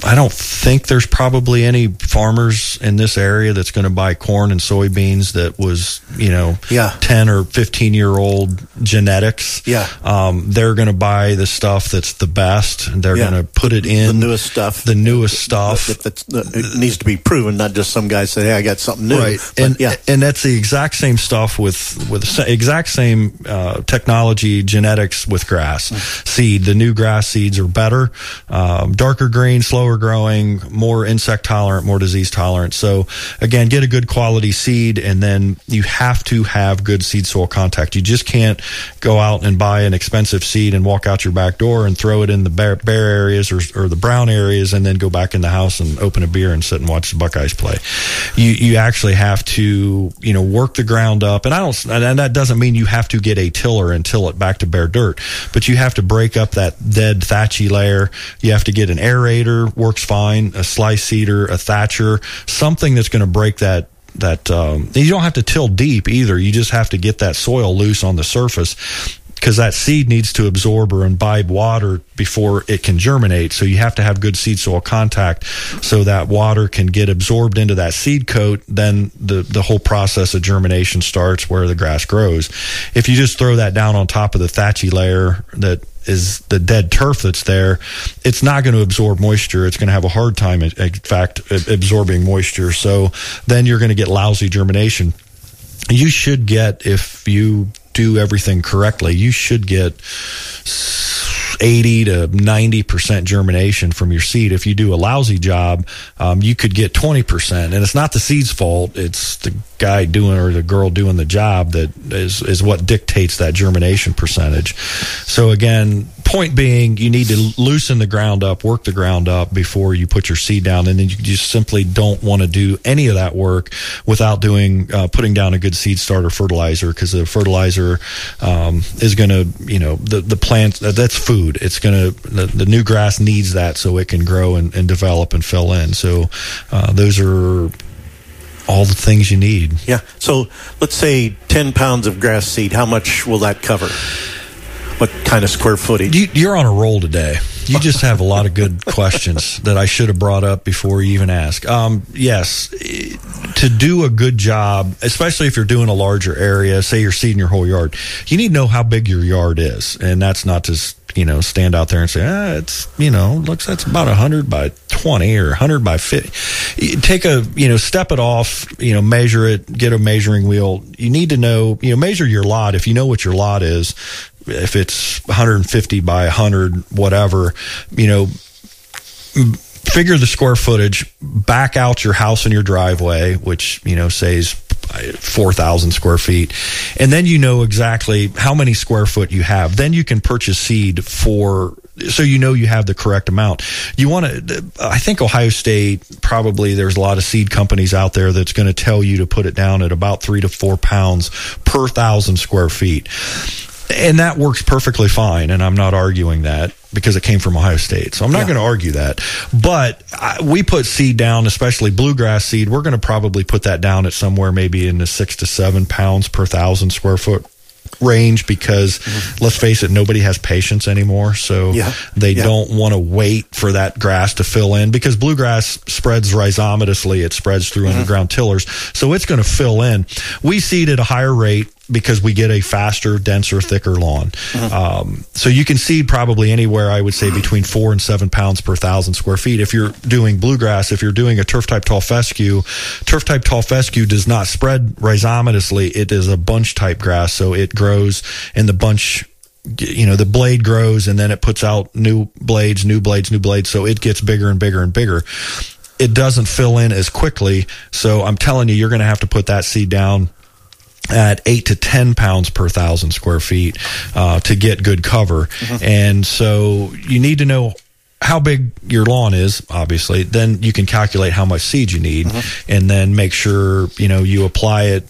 I don't think there's probably any farmers in this area that's going to buy corn and soybeans that was, you know, yeah. ten or fifteen year old genetics. Yeah. Um, they're going to buy the stuff that's the best. They're yeah. going to put it in the newest stuff. The newest stuff. That, that, that, it needs to be proven, not just some guy say, "Hey, I got something new." Right. But, and yeah. and that's the exact same stuff with with the exact same uh, technology, genetics with grass mm. seed. The new grass seeds are better, um, darker green, slower growing, more insect tolerant, more disease tolerant. So again, get a good quality seed, and then you have to have good seed soil contact. You just can't go out and buy an expensive seed and walk out your back door and throw it in the bare, bare areas or, or the brown areas, and then go back in the house and open a beer and sit and watch the Buckeyes play. You you actually have to, you know, work the ground up, and I don't, and that doesn't mean you have to get a tiller and till it back to bare dirt, but you have to break up that dead thatchy layer. You have to get an aerator, works fine, a slice seeder, a thatcher, something that's going to break that that um, you don't have to till deep either. You just have to get that soil loose on the surface, because that seed needs to absorb or imbibe water before it can germinate. So you have to have good seed soil contact so that water can get absorbed into that seed coat. Then the, the whole process of germination starts where the grass grows. If you just throw that down on top of the thatchy layer that is the dead turf that's there, it's not going to absorb moisture. It's going to have a hard time, in fact, absorbing moisture. So then you're going to get lousy germination. You should get, if you do everything correctly, you should get eighty to ninety percent germination from your seed. If you do a lousy job, um, you could get twenty percent. And it's not the seed's fault. It's the guy doing or the girl doing the job that is, is what dictates that germination percentage. So again, point being, you need to loosen the ground up, work the ground up before you put your seed down. And then you just simply don't want to do any of that work without doing, uh, putting down a good seed starter fertilizer, because the fertilizer, um, is going to, you know, the, the plant, that's food. It's going to, the, the new grass needs that so it can grow and, and develop and fill in. So, uh, those are all the things you need. Yeah. So let's say ten pounds of grass seed. How much will that cover? What kind of square footage? You, you're on a roll today. You just have a lot of good questions that I should have brought up before you even ask. Um, yes, to do a good job, especially if you're doing a larger area, say you're seeding your whole yard, you need to know how big your yard is. And that's not to, you know, stand out there and say, ah, it's, you know, looks, that's about one hundred by twenty or one hundred by fifty. Take a, you know, step it off, you know, measure it, get a measuring wheel. You need to know, you know, measure your lot. If you know what your lot is, if it's one hundred fifty by one hundred, whatever, you know, figure the square footage, back out your house and your driveway, which, you know, says four thousand square feet. And then you know exactly how many square foot you have. Then you can purchase seed for, so you know you have the correct amount. You want to, I think Ohio State, probably there's a lot of seed companies out there that's going to tell you to put it down at about three to four pounds per thousand square feet. And that works perfectly fine, and I'm not arguing that because it came from Ohio State. So I'm not yeah. going to argue that. But I, we put seed down, especially bluegrass seed. We're going to probably put that down at somewhere maybe in the six to seven pounds per thousand square foot range, because mm-hmm. let's face it, nobody has patience anymore. So yeah. they yeah. don't want to wait for that grass to fill in, because bluegrass spreads rhizomatisly. It spreads through mm-hmm. underground tillers. So it's going to fill in. We seed at a higher rate because we get a faster, denser, thicker lawn. Mm-hmm. Um, so you can seed probably anywhere, I would say, between four and seven pounds per thousand square feet. If you're doing bluegrass, if you're doing a turf-type tall fescue, turf-type tall fescue does not spread rhizomatisly. It is a bunch-type grass, so it grows in the bunch. You know, the blade grows, and then it puts out new blades, new blades, new blades, so it gets bigger and bigger and bigger. It doesn't fill in as quickly, so I'm telling you, you're going to have to put that seed down at eight to ten pounds per thousand square feet uh, to get good cover. Mm-hmm. And so you need to know how big your lawn is, obviously. Then you can calculate how much seed you need, mm-hmm. and then make sure, you know, you apply it.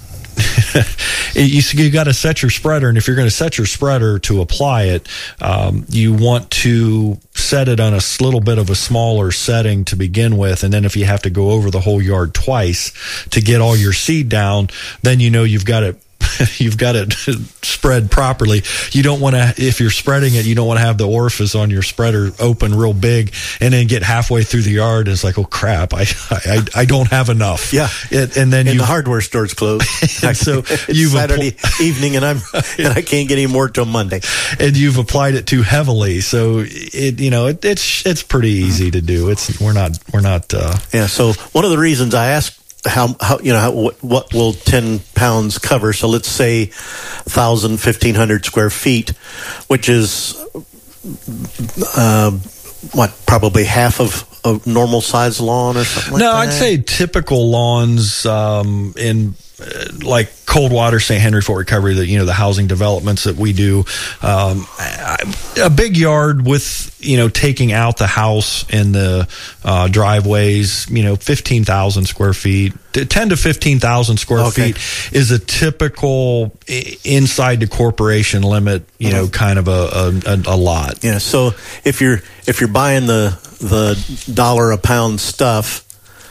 you you got to set your spreader, and if you're going to set your spreader to apply it, um, you want to set it on a little bit of a smaller setting to begin with, and then if you have to go over the whole yard twice to get all your seed down, then you know you've got it you've got it spread properly. You don't want to, if you're spreading it, you don't want to have the orifice on your spreader open real big and then get halfway through the yard. And it's like, oh crap, I I, I don't have enough. Yeah. It, and then and you the hardware store's closed. and so it's you've Saturday appl- evening and I'm and I can't get any more till Monday. And you've applied it too heavily. So it, you know, it, it's, it's pretty easy to do. It's, we're not, we're not, uh, yeah. So one of the reasons I asked how, how, you know, how, what, what will ten pounds cover? So let's say one thousand, fifteen hundred square feet, which is, uh, what, probably half of a normal size lawn or something like no, that? No, I'd say typical lawns, um, in, uh, like Coldwater, Saint Henry, Fort Recovery, the, you know, the housing developments that we do, um, a big yard with, you know, taking out the house and the, uh, driveways, you know, fifteen thousand square feet, ten to fifteen thousand square okay. feet is a typical inside the corporation limit, you know, kind of a, a, a lot. Yeah. So if you're, if you're buying the, the dollar a pound stuff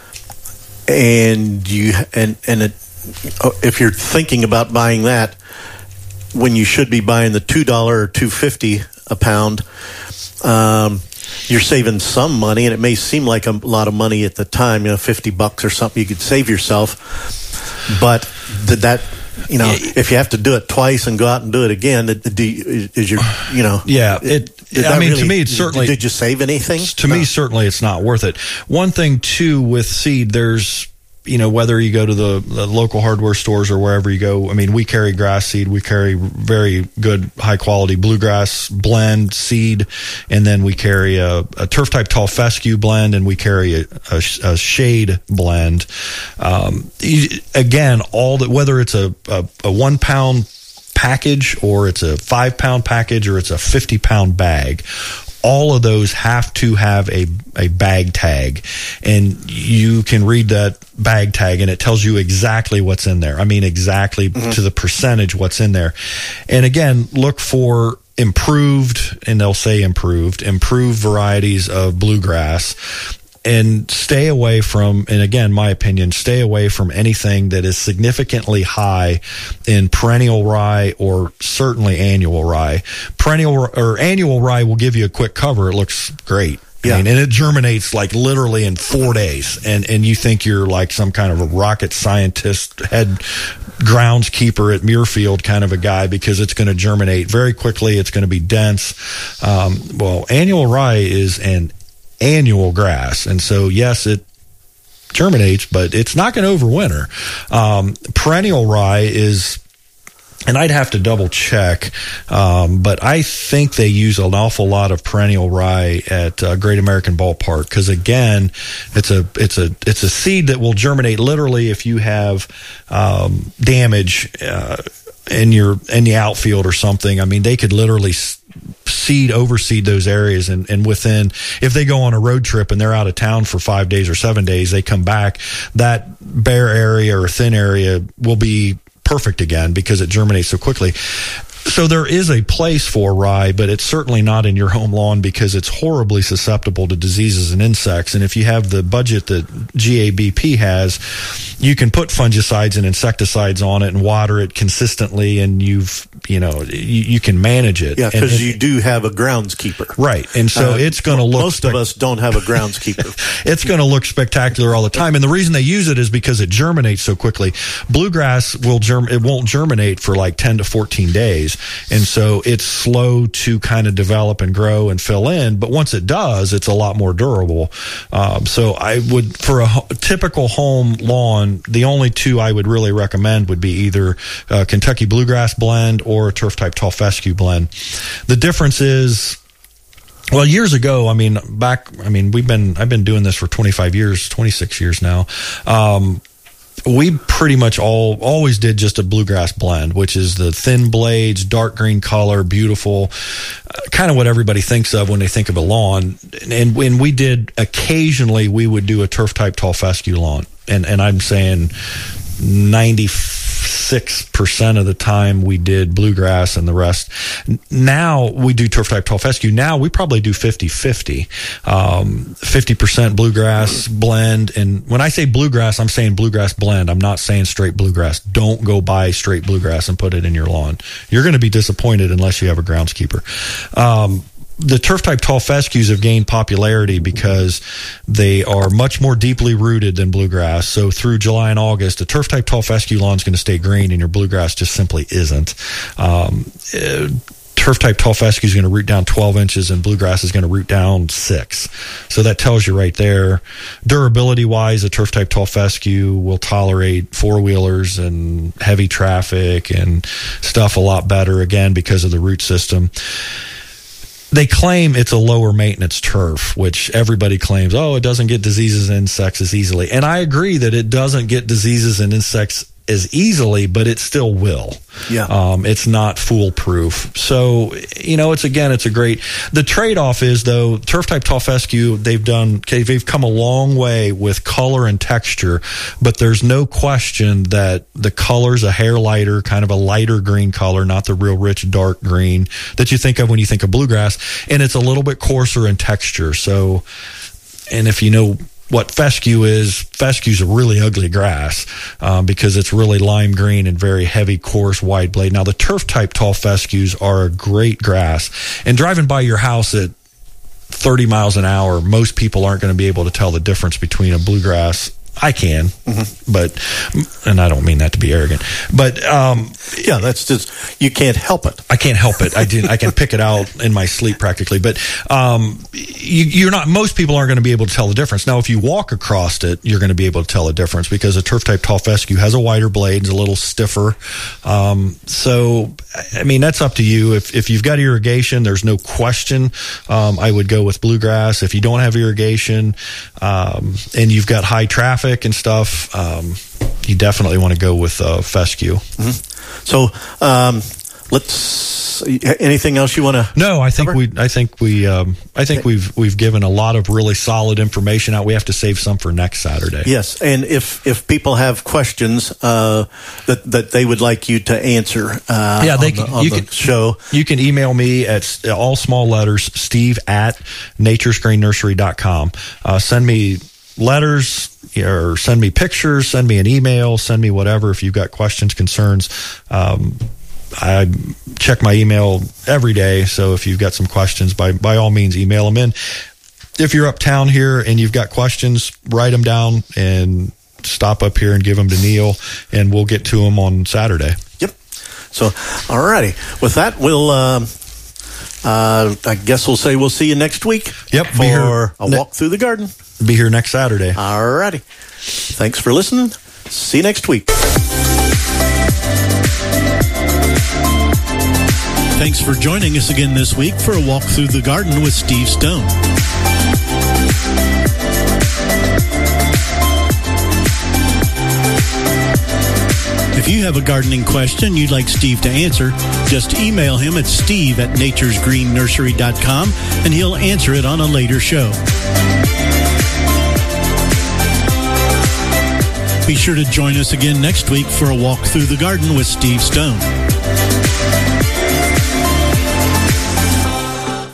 and you, and, and it, if you're thinking about buying that when you should be buying the two dollars or two fifty a pound, um, you're saving some money, and it may seem like a lot of money at the time, you know, fifty bucks or something you could save yourself. But did that, you know, if you have to do it twice and go out and do it again, do you, is your, you know, yeah, it, did I mean, really, to me, it's certainly, did you save anything? To no. me, certainly it's not worth it. One thing too with seed, there's, you know, whether you go to the, the local hardware stores or wherever you go, I mean, we carry grass seed. We carry very good, high quality bluegrass blend seed. And then we carry a, a turf type tall fescue blend, and we carry a, a, a shade blend. Um, again, all that, whether it's a, a, a one pound package or it's a five pound package or it's a fifty pound bag, all of those have to have a, a bag tag, and you can read that bag tag and it tells you exactly what's in there. I mean, exactly mm-hmm. to the percentage what's in there. And again, look for improved, and they'll say improved, improved varieties of bluegrass. And stay away from, and again, my opinion, stay away from anything that is significantly high in perennial rye or certainly annual rye. Perennial or annual rye will give you a quick cover. It looks great. Yeah. I mean, and it germinates like literally in four days. And, and you think you're like some kind of a rocket scientist, head groundskeeper at Muirfield kind of a guy, because it's going to germinate very quickly. It's going to be dense. Um, well, annual rye is an annual grass, and so yes, it germinates, but it's not going to overwinter. Um, perennial rye is, and I'd have to double check, um, but I think they use an awful lot of perennial rye at uh, Great American Ballpark, because again, it's a it's a it's a seed that will germinate literally if you have um, damage uh, in your in the outfield or something. I mean, they could literally seed, overseed those areas, and, and within, if they go on a road trip and they're out of town for five days or seven days, they come back, that bare area or thin area will be perfect again because it germinates so quickly. So there is a place for rye, but it's certainly not in your home lawn because it's horribly susceptible to diseases and insects. And if you have the budget that G A B P has, you can put fungicides and insecticides on it and water it consistently, and you've, you know, you, you can manage it. Yeah, because you do have a groundskeeper. Right. And so uh, it's going to look... Most spe- of us don't have a groundskeeper. It's going to look spectacular all the time. And the reason they use it is because it germinates so quickly. Bluegrass will germ- it won't germinate for like ten to fourteen days. And so it's slow to kind of develop and grow and fill in. But once it does, it's a lot more durable. Um, so I would, for a, a typical home lawn, the only two I would really recommend would be either a Kentucky Bluegrass blend or a turf type tall fescue blend. The difference is, well, years ago, I mean, back, I mean, we've been, I've been doing this for twenty-five years, twenty-six years now. Um, we pretty much all always did just a bluegrass blend, which is the thin blades, dark green color, beautiful, uh, kind of what everybody thinks of when they think of a lawn. And when we did, occasionally we would do a turf type tall fescue lawn. And, and I'm saying ninety-five six percent of the time we did bluegrass and the rest. Now we do turf type tall fescue. Now we probably do fifty-fifty, um, fifty percent bluegrass blend. And when I say bluegrass, I'm saying bluegrass blend. I'm not saying straight bluegrass. Don't go buy straight bluegrass and put it in your lawn. You're going to be disappointed unless you have a groundskeeper. Um, The turf type tall fescues have gained popularity because they are much more deeply rooted than bluegrass. So through July and August, a turf type tall fescue lawn is going to stay green, and your bluegrass just simply isn't. Um, uh, turf type tall fescue is going to root down twelve inches, and bluegrass is going to root down six. So that tells you right there. Durability wise, a turf type tall fescue will tolerate four wheelers and heavy traffic and stuff a lot better, again, because of the root system. They claim it's a lower maintenance turf, which everybody claims, oh, it doesn't get diseases and insects as easily. And I agree that it doesn't get diseases and insects as easily, but it still will. Yeah. Um, it's not foolproof. So, you know, it's again, it's a great, the trade-off is though, turf type tall fescue, they've done, okay, they've come a long way with color and texture, but there's no question that the color's a hair lighter, kind of a lighter green color, not the real rich dark green that you think of when you think of bluegrass. And it's a little bit coarser in texture. So, and if you know what fescue is, fescue's a really ugly grass um, because it's really lime green and very heavy, coarse, wide blade. Now, the turf type tall fescues are a great grass. And driving by your house at thirty miles an hour, most people aren't going to be able to tell the difference between a bluegrass. I can, mm-hmm. but, and I don't mean that to be arrogant, but, um, yeah, that's just, you can't help it. I can't help it. I didn't, I can pick it out in my sleep practically, but, um, you, you're not, most people aren't going to be able to tell the difference. Now, if you walk across it, you're going to be able to tell the difference because a turf type tall fescue has a wider blade, it's a little stiffer. Um, so, I mean, that's up to you. If, if you've got irrigation, there's no question. Um, I would go with bluegrass. If you don't have irrigation, um, and you've got high traffic and stuff, um, you definitely want to go with uh, fescue. Mm-hmm. So, um, let's. Anything else you want to? No, I think cover? we. I think we. Um, I think we've we've given a lot of really solid information out. We have to save some for next Saturday. Yes, and if if people have questions uh, that that they would like you to answer, uh, yeah, they on can. The, on you the can show. You can email me at all small letters, Steve at nature's green nursery dot com. Uh, send me letters, or send me pictures, send me an email, send me whatever if you've got questions, concerns. Um, I check my email every day, so if you've got some questions, by by all means, email them in. If you're uptown here and you've got questions, write them down and stop up here and give them to Neil, and we'll get to them on Saturday. Yep. So, all righty. With that, we'll... Um, uh, I guess we'll say we'll see you next week. Yep. For a walk through the garden. Be here next Saturday. All righty. Thanks for listening. See you next week. Thanks for joining us again this week for a walk through the garden with Steve Stone. If you have a gardening question you'd like Steve to answer, just email him at steve at natures green nursery dot com and he'll answer it on a later show. Be sure to join us again next week for a walk through the garden with Steve Stone.